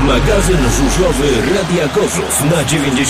Magazyn żużlowy Radia Gorzów na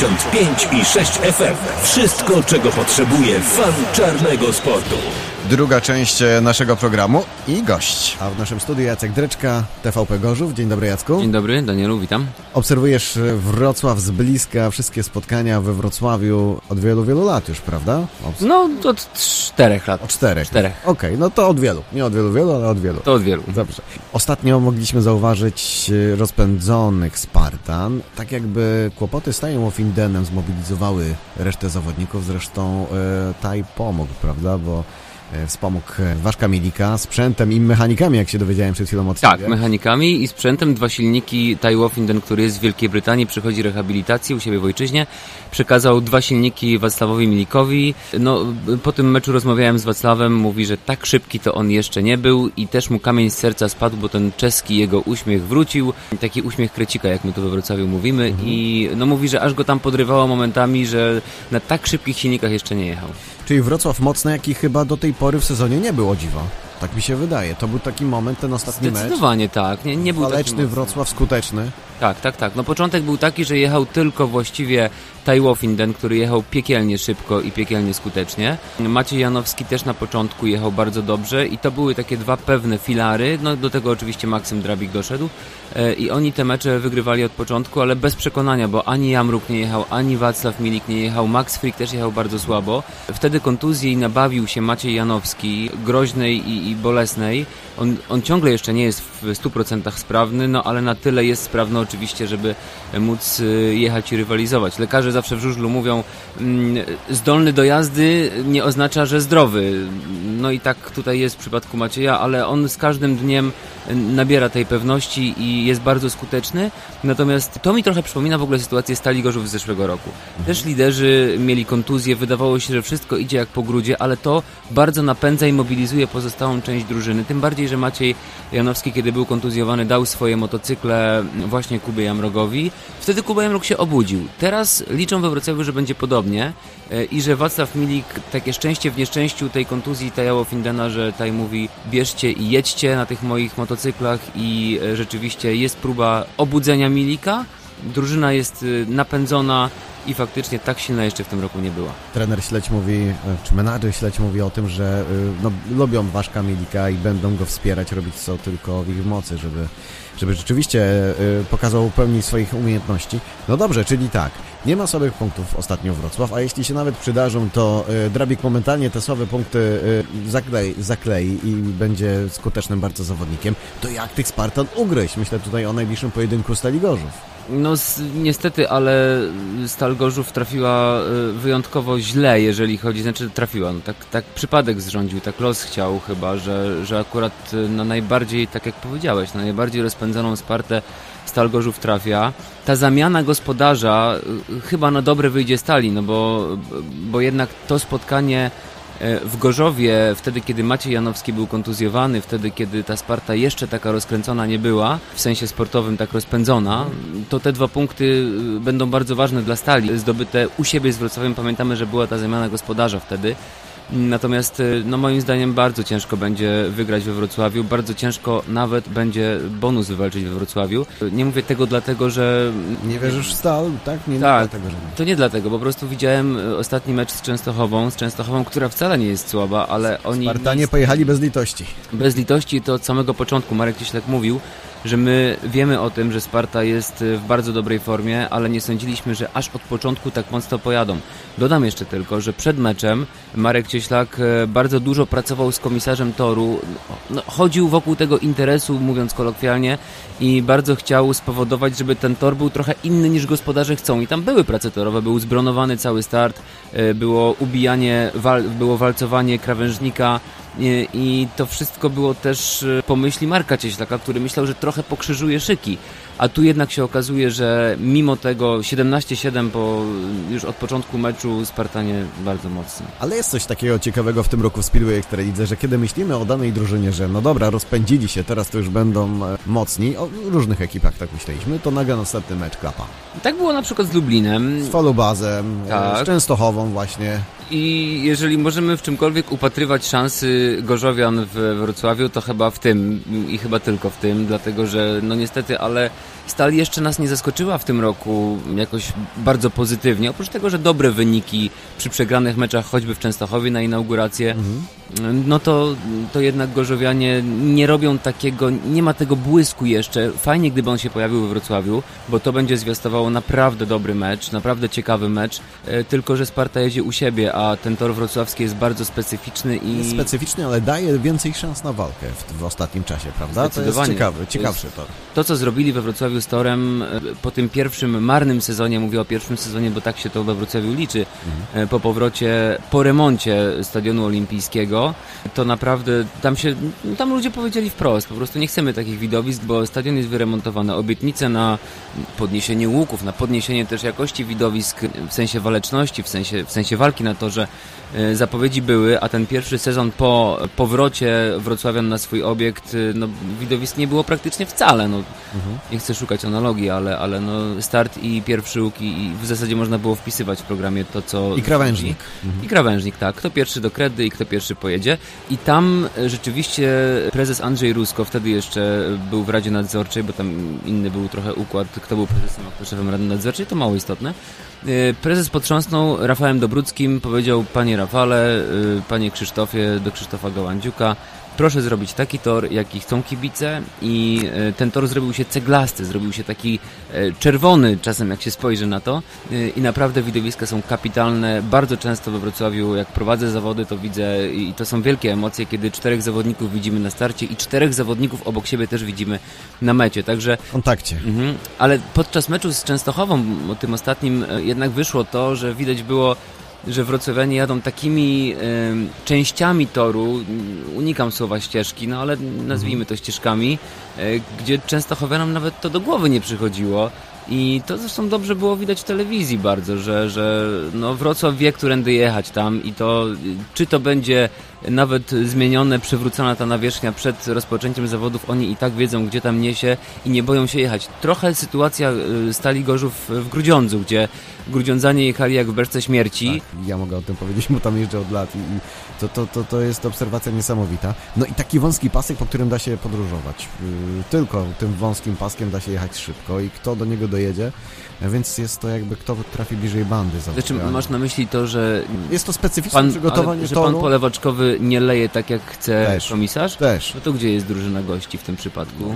95,6 FM. Wszystko, czego potrzebuje fan czarnego sportu. Druga część naszego programu i gość. A w naszym studiu Jacek Dreczka, TVP Gorzów. Dzień dobry, Jacku. Dzień dobry, Danielu, witam. Obserwujesz Wrocław z bliska, wszystkie spotkania we Wrocławiu od wielu, wielu lat już, prawda? No, od 4 lat. Od 4. 4. Okej, no to od wielu. Nie od wielu, ale od wielu. To od wielu. Dobrze. Ostatnio mogliśmy zauważyć rozpędzonych Spartan. Tak jakby kłopoty z Tają Offindenem zmobilizowały resztę zawodników. Zresztą Taj pomógł, prawda? Bo wspomógł Waszka Mielika sprzętem i mechanikami, jak się dowiedziałem przed chwilą od Tak, ciebie. mechanikami i sprzętem. 2 silniki. Tai Offinden, który jest w Wielkiej Brytanii, przychodzi rehabilitacji u siebie w ojczyźnie. Przekazał 2 silniki Wacławowi Mielikowi. No, po tym meczu rozmawiałem z Wacławem. Mówi, że tak szybki to on jeszcze nie był i też mu kamień z serca spadł, bo ten czeski jego uśmiech wrócił. Taki uśmiech krecika, jak my tu we Wrocławiu mówimy. I no, mówi, że aż go tam podrywało momentami, że na tak szybkich silnikach jeszcze nie jechał. Czyli Wrocław mocny, jaki chyba do tej pory w sezonie nie był, o dziwo. Tak mi się wydaje. To był taki moment, ten ostatni mecz. Zdecydowanie tak. Nie był waleczny taki Wrocław, skuteczny. Tak. No początek był taki, że jechał tylko właściwie Tai Offinden, który jechał piekielnie szybko i piekielnie skutecznie. Maciej Janowski też na początku jechał bardzo dobrze i to były takie 2 pewne filary. No do tego oczywiście Maksym Drabik doszedł i oni te mecze wygrywali od początku, ale bez przekonania, bo ani Jamruk nie jechał, ani Wacław Milik nie jechał, Max Frick też jechał bardzo słabo. Wtedy kontuzji nabawił się Maciej Janowski, groźnej i bolesnej. On ciągle jeszcze nie jest w 100% sprawny, no ale na tyle jest sprawny oczywiście, żeby móc jechać i rywalizować. Lekarze zawsze w żużlu mówią, zdolny do jazdy nie oznacza, że zdrowy. No i tak tutaj jest w przypadku Macieja, ale on z każdym dniem nabiera tej pewności i jest bardzo skuteczny. Natomiast to mi trochę przypomina w ogóle sytuację Stali Gorzów z zeszłego roku. Też liderzy mieli kontuzję, wydawało się, że wszystko idzie jak po grudzie, ale to bardzo napędza i mobilizuje pozostałą część drużyny. Tym bardziej, że Maciej Janowski, kiedy był kontuzjowany, dał swoje motocykle właśnie Kubie Jamrogowi. Wtedy Kuba Jamrog się obudził. Teraz liczą we Wrocławiu, że będzie podobnie i że Wacław Milik, takie szczęście w nieszczęściu tej kontuzji Taja Offindena, że Taj mówi, bierzcie i jedźcie na tych moich motocyklach i rzeczywiście jest próba obudzenia Milika. Drużyna jest napędzona i faktycznie tak silna jeszcze w tym roku nie była. Trener Śledź mówi, czy menadżer Śledź mówi o tym, że lubią Waszka Mielika i będą go wspierać, robić co tylko w ich mocy, żeby rzeczywiście pokazał pełni swoich umiejętności. No dobrze, czyli tak, nie ma słabych punktów ostatnio Wrocław, a jeśli się nawet przydarzą, to Drabik momentalnie te słabe punkty zaklei i będzie skutecznym bardzo zawodnikiem. To jak tych Spartan ugryźć? Myślę tutaj o najbliższym pojedynku Stali Gorzów. No niestety, ale Stal Gorzów trafiła wyjątkowo źle, jeżeli chodzi, znaczy trafiła, no tak przypadek zrządził, tak los chciał chyba, że akurat na najbardziej, tak jak powiedziałeś, na najbardziej rozpędzoną Spartę Stal Gorzów trafia. Ta zamiana gospodarza chyba na dobre wyjdzie Stali, no bo jednak to spotkanie w Gorzowie, wtedy kiedy Maciej Janowski był kontuzjowany, wtedy kiedy ta Sparta jeszcze taka rozkręcona nie była, w sensie sportowym tak rozpędzona, to te 2 punkty będą bardzo ważne dla Stali. Zdobyte u siebie z Wrocławiem, pamiętamy, że była ta zamiana gospodarza wtedy. Natomiast no moim zdaniem bardzo ciężko będzie wygrać we Wrocławiu, bardzo ciężko nawet będzie bonus wywalczyć we Wrocławiu. Nie mówię tego dlatego, że... Nie wierzysz w Stal, tak? Nie tak, dlatego, że nie. To nie dlatego, po prostu widziałem ostatni mecz z Częstochową, która wcale nie jest słaba, ale oni... Spartanie pojechali bez litości. Bez litości to od samego początku. Marek Cieślak mówił, że my wiemy o tym, że Sparta jest w bardzo dobrej formie, ale nie sądziliśmy, że aż od początku tak mocno pojadą. Dodam jeszcze tylko, że przed meczem Marek Cieślak bardzo dużo pracował z komisarzem toru, chodził wokół tego interesu, mówiąc kolokwialnie, i bardzo chciał spowodować, żeby ten tor był trochę inny niż gospodarze chcą. I tam były prace torowe, był zbronowany cały start, było ubijanie, było walcowanie krawężnika, i to wszystko było też po myśli Marka Cieślaka, który myślał, że trochę pokrzyżuje szyki. A tu jednak się okazuje, że mimo tego 17-7 już od początku meczu Spartanie bardzo mocno. Ale jest coś takiego ciekawego w tym roku w Speedway Ekstralidze, że kiedy myślimy o danej drużynie, że no dobra, rozpędzili się, teraz to już będą mocni, o różnych ekipach tak myśleliśmy, to nagle następny mecz klapa. Tak było na przykład z Lublinem. Z Falubazem, tak. Z Częstochową właśnie. I jeżeli możemy w czymkolwiek upatrywać szansy gorzowian w Wrocławiu, to chyba w tym i chyba tylko w tym, dlatego że no niestety, ale Stal jeszcze nas nie zaskoczyła w tym roku jakoś bardzo pozytywnie. Oprócz tego, że dobre wyniki przy przegranych meczach, choćby w Częstochowie na inaugurację, no to jednak gorzowianie nie robią takiego, nie ma tego błysku jeszcze. Fajnie, gdyby on się pojawił we Wrocławiu, bo to będzie zwiastowało naprawdę dobry mecz, naprawdę ciekawy mecz, tylko że Sparta jedzie u siebie, a ten tor wrocławski jest bardzo specyficzny i... Jest specyficzny, ale daje więcej szans na walkę w ostatnim czasie, prawda? To jest ciekawszy tor. To, co zrobili we Wrocławiu z torem po tym pierwszym marnym sezonie, mówię o pierwszym sezonie, bo tak się to we Wrocławiu liczy, po powrocie, po remoncie Stadionu Olimpijskiego, to naprawdę tam ludzie powiedzieli wprost, po prostu nie chcemy takich widowisk, bo stadion jest wyremontowany. Obietnice na podniesienie łuków, na podniesienie też jakości widowisk w sensie waleczności, w sensie walki na torze, zapowiedzi były, a ten pierwszy sezon po powrocie wrocławian na swój obiekt, no widowisk nie było praktycznie wcale. No, nie chcę szukać analogii, ale no, start i pierwszy łuk i w zasadzie można było wpisywać w programie to, co... I krawężnik. I krawężnik, tak. Kto pierwszy do kredy i kto pierwszy pojedzie. I tam rzeczywiście prezes Andrzej Rusko, wtedy jeszcze był w Radzie Nadzorczej, bo tam inny był trochę układ, kto był prezesem, a kto szefem Rady Nadzorczej, to mało istotne. Prezes potrząsnął Rafałem Dobruckim, powiedział: panie Rafale, panie Krzysztofie, do Krzysztofa Gołędziuka, proszę zrobić taki tor, jaki chcą kibice, i ten tor zrobił się ceglasty, zrobił się taki czerwony czasem, jak się spojrzy na to, i naprawdę widowiska są kapitalne. Bardzo często we Wrocławiu, jak prowadzę zawody, to widzę, i to są wielkie emocje, kiedy 4 zawodników widzimy na starcie i 4 zawodników obok siebie też widzimy na mecie, także... W kontakcie. Ale podczas meczu z Częstochową, tym ostatnim, jednak wyszło to, że widać było, że wrocławianie jadą takimi częściami toru, unikam słowa ścieżki, no ale nazwijmy to ścieżkami, gdzie Częstochowianom nawet to do głowy nie przychodziło. I to zresztą dobrze było widać w telewizji bardzo, że no Wrocław wie, którędy jechać tam, i to, czy to będzie nawet zmienione, przywrócona ta nawierzchnia przed rozpoczęciem zawodów, oni i tak wiedzą, gdzie tam niesie i nie boją się jechać. Trochę sytuacja Stali Gorzów w Grudziądzu, gdzie grudziądzanie jechali jak w beczce śmierci. Tak, ja mogę o tym powiedzieć, bo tam jeżdżę od lat i to jest obserwacja niesamowita. No i taki wąski pasek, po którym da się podróżować. Tylko tym wąskim paskiem da się jechać szybko i kto do niego dojedzie, więc jest to jakby kto trafi bliżej bandy. Znaczy, masz na myśli to, że jest to specyficzne przygotowanie że toru? Pan polewaczkowy nie leje tak, jak chce komisarz? Też. No to gdzie jest drużyna gości w tym przypadku?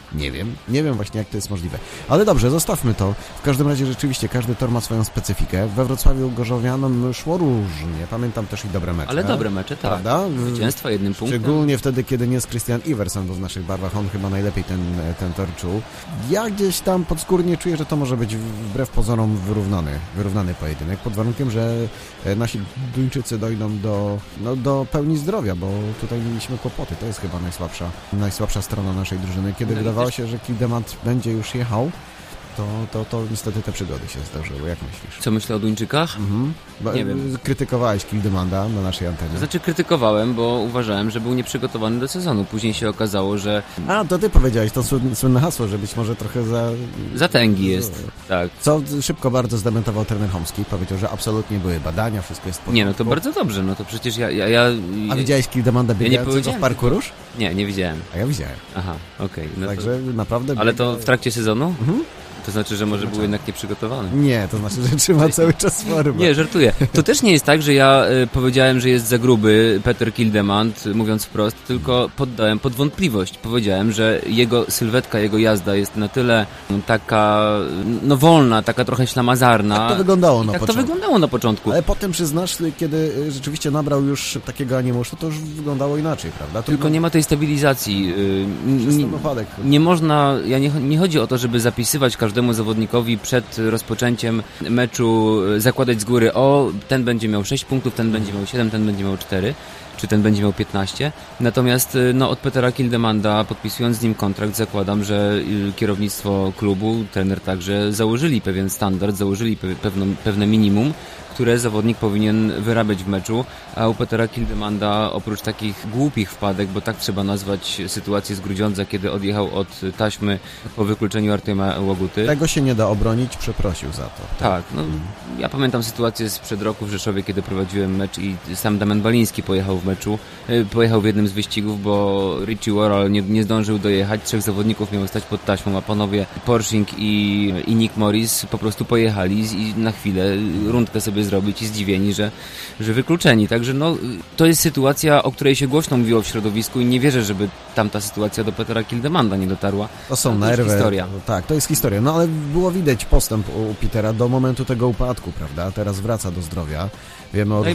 Nie wiem właśnie, jak to jest możliwe. Ale dobrze, zostawmy to. W każdym razie rzeczywiście każdy tor ma swoją specyfikę. We Wrocławiu gorzowianom szło różnie. Pamiętam też i dobre mecze. Ale dobre mecze, tak. Prawda? Zwycięstwa jednym punktem. Szczególnie wtedy, kiedy nie jest Christian Iversen, bo w naszych barwach on chyba najlepiej ten tor czuł. Ja gdzieś tam podskórnie czuję, że to może być wbrew pozorom wyrównany pojedynek, pod warunkiem, że nasi Duńczycy dojdą do pełni zdrowia, bo tutaj mieliśmy kłopoty. To jest chyba najsłabsza strona naszej drużyny. Kiedy wydawało się, że Kildemand będzie już jechał, to niestety te przygody się zdarzyły. Jak myślisz? Co myślę o Duńczykach? Nie wiem. Krytykowałeś Kildemanda na naszej antenie. Znaczy krytykowałem, bo uważałem, że był nieprzygotowany do sezonu. Później się okazało, że... A, to ty powiedziałeś to słynne hasło, że być może trochę zatęgi jest, tak. Co szybko bardzo zdementował trener Chomski. Powiedział, że absolutnie były badania, wszystko jest w porządku. Nie, no to bardzo dobrze, no to przecież ja... A widziałeś Kildemanda biegającego w parku Róż? Nie widziałem. A ja widziałem. Aha, okej. No także to... naprawdę... Ale to w trakcie sezonu? To znaczy, że może był jednak nieprzygotowany. Nie, to znaczy, że trzyma cały czas formę. Nie, żartuję. To też nie jest tak, że ja powiedziałem, że jest za gruby Peter Kildemand, mówiąc wprost, tylko poddałem pod wątpliwość. Powiedziałem, że jego sylwetka, jego jazda jest na tyle taka wolna, taka trochę ślamazarna. Tak to wyglądało na początku. Tak to wyglądało na początku. Ale potem przyznasz, kiedy rzeczywiście nabrał już takiego animuszu, to już wyglądało inaczej, prawda? Tylko nie ma tej stabilizacji. Nie można, nie chodzi o to, żeby zapisywać każdemu zawodnikowi przed rozpoczęciem meczu, zakładać z góry, ten będzie miał 6 punktów, ten będzie miał 7, ten będzie miał 4, czy ten będzie miał 15. Natomiast od Petera Kildemanda, podpisując z nim kontrakt, zakładam, że kierownictwo klubu, trener także, założyli pewien standard, założyli pewne minimum, które zawodnik powinien wyrabiać w meczu, a u Petera Kildemanda oprócz takich głupich wpadek, bo tak trzeba nazwać sytuację z Grudziądza, kiedy odjechał od taśmy po wykluczeniu Artema Łoguty. Tego się nie da obronić, przeprosił za to. Tak, ja pamiętam sytuację sprzed roku w Rzeszowie, kiedy prowadziłem mecz i sam Damian Baliński pojechał w meczu. Pojechał w jednym z wyścigów, bo Richie Worrell nie zdążył dojechać. 3 zawodników miało stać pod taśmą, a panowie Porsching i Nick Morris po prostu pojechali i na chwilę rundkę sobie zrobić i zdziwieni, że wykluczeni. Także to jest sytuacja, o której się głośno mówiło w środowisku i nie wierzę, żeby tamta sytuacja do Petera Kildemanda nie dotarła. To są nerwy. To jest historia. Tak, to jest historia. No ale było widać postęp u Petera do momentu tego upadku, prawda? Teraz wraca do zdrowia. Wiemy o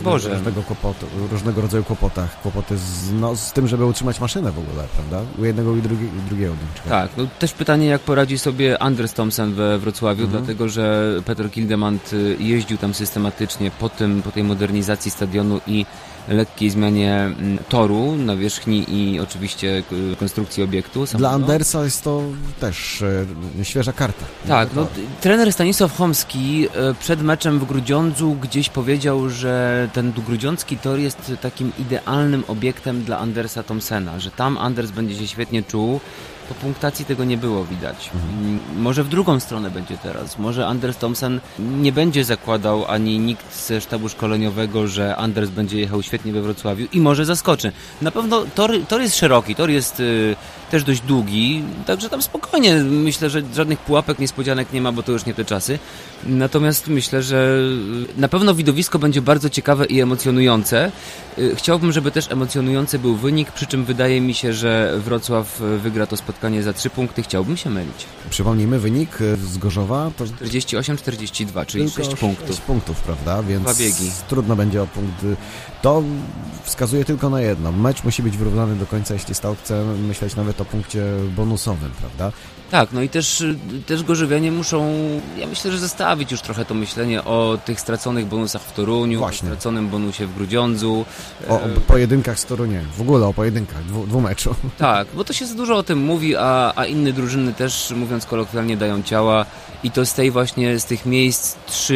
różnego rodzaju kłopotach. Kłopoty z tym, żeby utrzymać maszynę w ogóle, prawda? U jednego i drugiego. Tak, też pytanie, jak poradzi sobie Anders Thomsen we Wrocławiu, dlatego że Peter Kildemand jeździł tam systematycznie po tej modernizacji stadionu i lekkiej zmianie toru, nawierzchni i oczywiście konstrukcji obiektu. Dla Andersa jest to też świeża karta. Tak, trener Stanisław Chomski przed meczem w Grudziądzu gdzieś powiedział, że ten grudziącki tor jest takim idealnym obiektem dla Andersa Thomsena, że tam Anders będzie się świetnie czuł. Po punktacji tego nie było widać. Może w drugą stronę będzie teraz. Może Anders Thomsen nie będzie zakładał ani nikt ze sztabu szkoleniowego, że Anders będzie jechał świetnie we Wrocławiu i może zaskoczy. Na pewno tor jest szeroki, tor jest też dość długi, także tam spokojnie. Myślę, że żadnych pułapek, niespodzianek nie ma, bo to już nie te czasy. Natomiast myślę, że na pewno widowisko będzie bardzo ciekawe i emocjonujące. Chciałbym, żeby też emocjonujący był wynik, przy czym wydaje mi się, że Wrocław wygra to spotkanie za 3 punkty. Chciałbym się mylić. Przypomnijmy, wynik z Gorzowa to 48-42, czyli 6 punktów. 6 punktów, prawda? Więc 2 biegi. Trudno będzie o punkt. To wskazuje tylko na jedno. Mecz musi być wyrównany do końca, jeśli Stał chce myśleć nawet o punkcie bonusowym, prawda? Tak, no i też gorzowianie muszą, ja myślę, że zostawić już trochę to myślenie o tych straconych bonusach w Toruniu, o straconym bonusie w Grudziądzu. O pojedynkach z Toruniem, w ogóle o pojedynkach, dwumeczu. Tak, bo to się za dużo o tym mówi, a inne drużyny też, mówiąc kolokwialnie, dają ciała i to z tych miejsc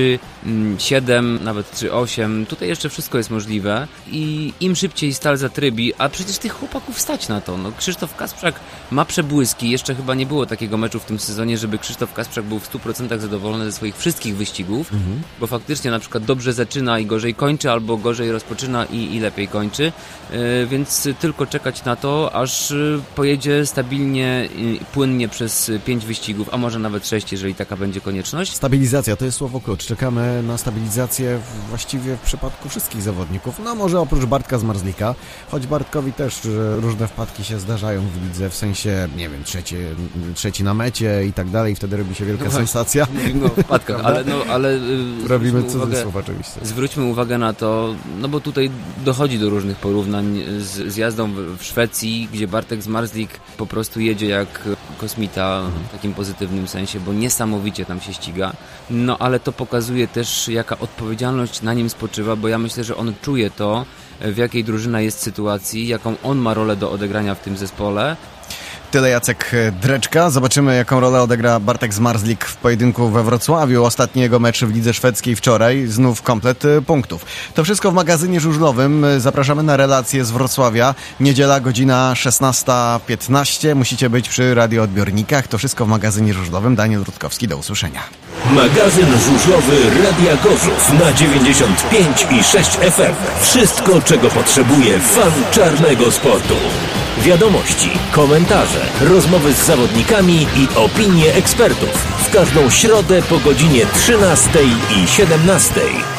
3-7, nawet 3-8, tutaj jeszcze wszystko jest możliwe i im szybciej Stal zatrybi, a przecież tych chłopaków stać na to. No, Krzysztof Kasprzak ma przebłyski, jeszcze chyba nie było takiego meczu w tym sezonie, żeby Krzysztof Kasprzak był w 100% zadowolony ze swoich wszystkich wyścigów, bo faktycznie na przykład dobrze zaczyna i gorzej kończy, albo gorzej rozpoczyna i lepiej kończy, więc tylko czekać na to, aż pojedzie stabilnie, płynnie przez 5 wyścigów, a może nawet 6, jeżeli taka będzie konieczność. Stabilizacja to jest słowo klucz. Czekamy na stabilizację właściwie w przypadku wszystkich zawodników. No może oprócz Bartka Zmarzlika, choć Bartkowi też różne wpadki się zdarzają w lidze, w sensie, nie wiem, trzeci na mecie i tak dalej, wtedy robi się wielka sensacja. Mówimy o wpadkach, ale robimy cudzysłów oczywiście. Zwróćmy uwagę na to, no bo tutaj dochodzi do różnych porównań z jazdą w Szwecji, gdzie Bartek Zmarzlik po prostu jedzie jak kosmita w takim pozytywnym sensie, bo niesamowicie tam się ściga. No ale to pokazuje też, jaka odpowiedzialność na nim spoczywa, bo ja myślę, że on czuje to, w jakiej drużyna jest sytuacji, jaką on ma rolę do odegrania w tym zespole. Tyle Jacek Dreczka. Zobaczymy, jaką rolę odegra Bartek Zmarzlik w pojedynku we Wrocławiu. Ostatni jego mecz w lidze szwedzkiej wczoraj. Znów komplet punktów. To wszystko w magazynie żużlowym. Zapraszamy na relacje z Wrocławia. Niedziela, godzina 16:15. Musicie być przy radioodbiornikach. To wszystko w magazynie żużlowym. Daniel Rutkowski, do usłyszenia. Magazyn żużlowy Radia Gorzów na 95,6 FM. Wszystko, czego potrzebuje fan czarnego sportu. Wiadomości, komentarze, rozmowy z zawodnikami i opinie ekspertów. W każdą środę po godzinie 13 i 17.